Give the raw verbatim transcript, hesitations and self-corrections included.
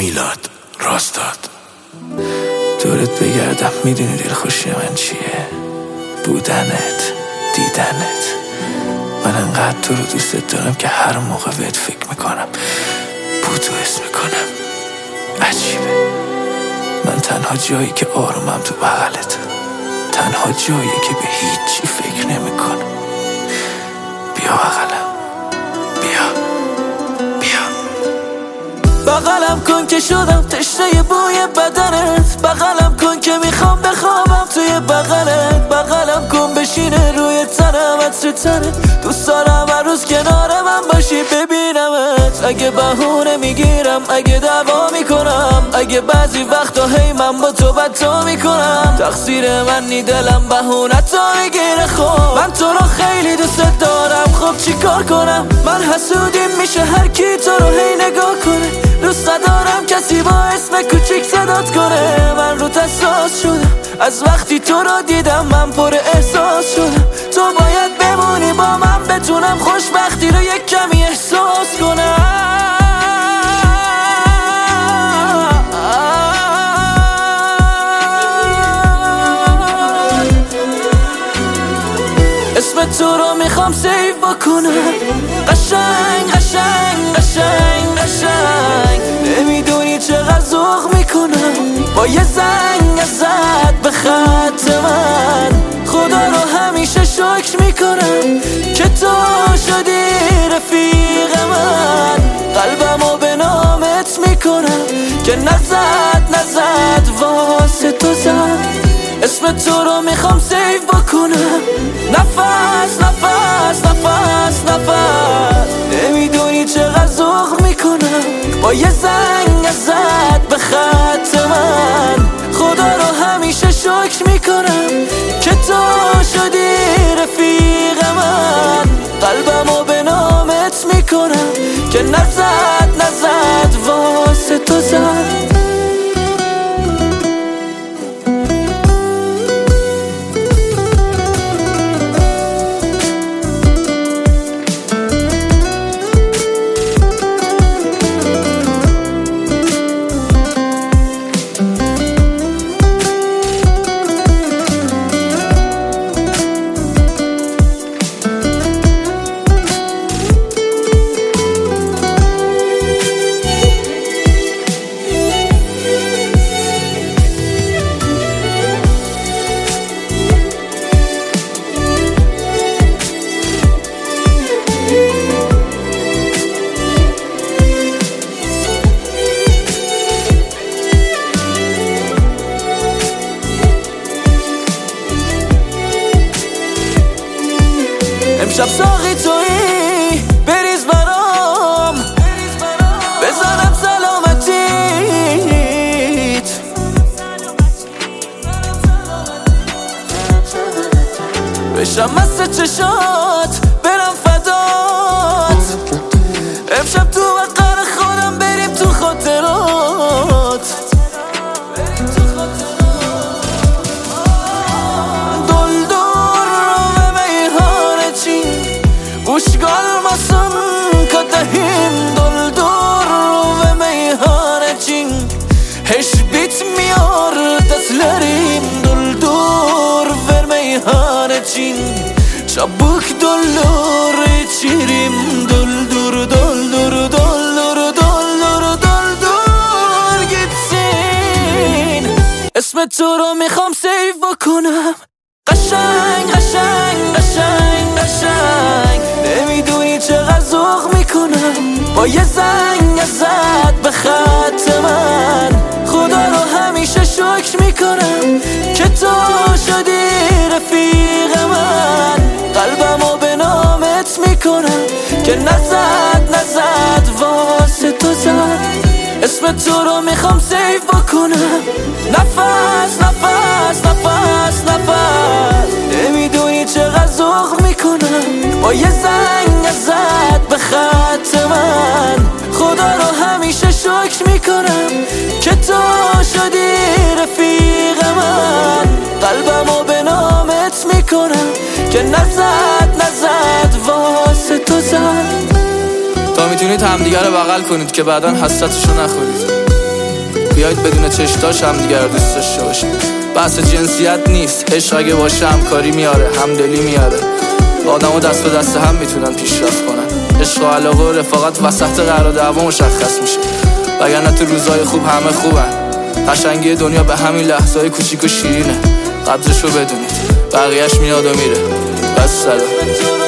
میلاد راستاد. دورت بگردم میدونی دلخوشی من چیه؟ بودنت، دیدنت. من انقدر تو رو دوستت دارم که هر موقع بهت فکر میکنم بودو حس میکنم. عجیبه، من تنها جایی که آرومم تو بغلت، تنها جایی که به هیچی فکر نمیکنم. بیا بغلم، بیا بیا بغلم کن که شدم تشنه بوی بدنت. بغلم کن که میخوام بخوابم توی بغلت. بغلم کن بشینه روی تنم عطر تنت. دوست دارم هر روز کنار من باشی ببینمت. اگه بهونه میگیرم، اگه دعوا میکنم، اگه بعضی وقتا هی من با تو بدتا میکنم، تقصیر من نی دلم بهونه تا میگیره. خب من تو رو خیلی دوست دارم، خب چی کار کنم؟ من حسودیم میشه هر کی تو رو هی نگاه کنه. دوست ندارم کسی با اسم کوچیک صدات کنه. من رو حساس شدم از وقتی تو رو دیدم، من پر احساس شدم. تو باید بمونی با من بتونم خوشبختی رو یک کمی احساس کنم. اسم تو رو میخوام سیو بکنم. قشنگ قشنگ قشنگ قشنگ نمیدونی چقدر ذوق میکنم با یه زنگ ازت به خط من. خدا رو همیشه شکر میکنم که تو شدی رفیق من. قلبمو به نامت میکنم که نزد نزد واسه تو زد. اسم تو رو میخوام سیو بکنم. نفس نفس نفس نفس نمیدونی چقدر ذوق میکنم با یه زنگ ازت به خط من. خدا رو همیشه شکر میکنم که تو شدی رفیق من. قلبمو به نامت میکنم که نزد نزد واسه تو زد. امشب ساقی تویی بریز برام، بزنم سلامتیت. بشم مست چشات برم فدات. امشب تو وقار خودم بریم تو خاطرات. Ushgalmasın kadehim doldur ve meyhanecin. Hiç bitmiyor dertlerim doldur ver meyhanecin. Çabuk doldur içerim doldur doldur doldur doldur doldur gitsin. اسم تو رو میخوام سیو بکنم. قشنگ قشنگ قشنگ قشنگ نمیدونی چقدر ذوق میکنم با یه زنگ ازت به خط من. خدا رو همیشه شکر میکنم که تو شدی رفیق من. قلبمو به نامت میکنم که نزد نزد واسه تو زد. اسم تو رو میخوام سیو بکنم. نفس نفس نفس نفس نمیدونی چقدر ذوق میکنم با یه زنگ ازت به خط من. خدا رو همیشه شکر میکنم که تو شدی رفیق من. قلبمو به نامت میکنم که نزد نزد واسه تو زد. تا میتونید همدیگه رو بغل کنید که بعداً حسرتشو نخورید. بیایید بدون چشتاش هم دیگر دوست داشته باشیم. بحث جنسیت نیست، عشق اگه باشه همکاری میاره، همدلی میاره. آدم ها دست به دست هم میتونن پیشرفت کنن. عشق و علاقه و رفاقت وسط قرار و دعوا مشخص میشه، وگرنه تو روزای خوب همه خوبن. قشنگی دنیا به همین لحظه‌های کوچیک و شیرینه. قدرشو بدونید، بقیه‌اش میاد و میره. بس سلام.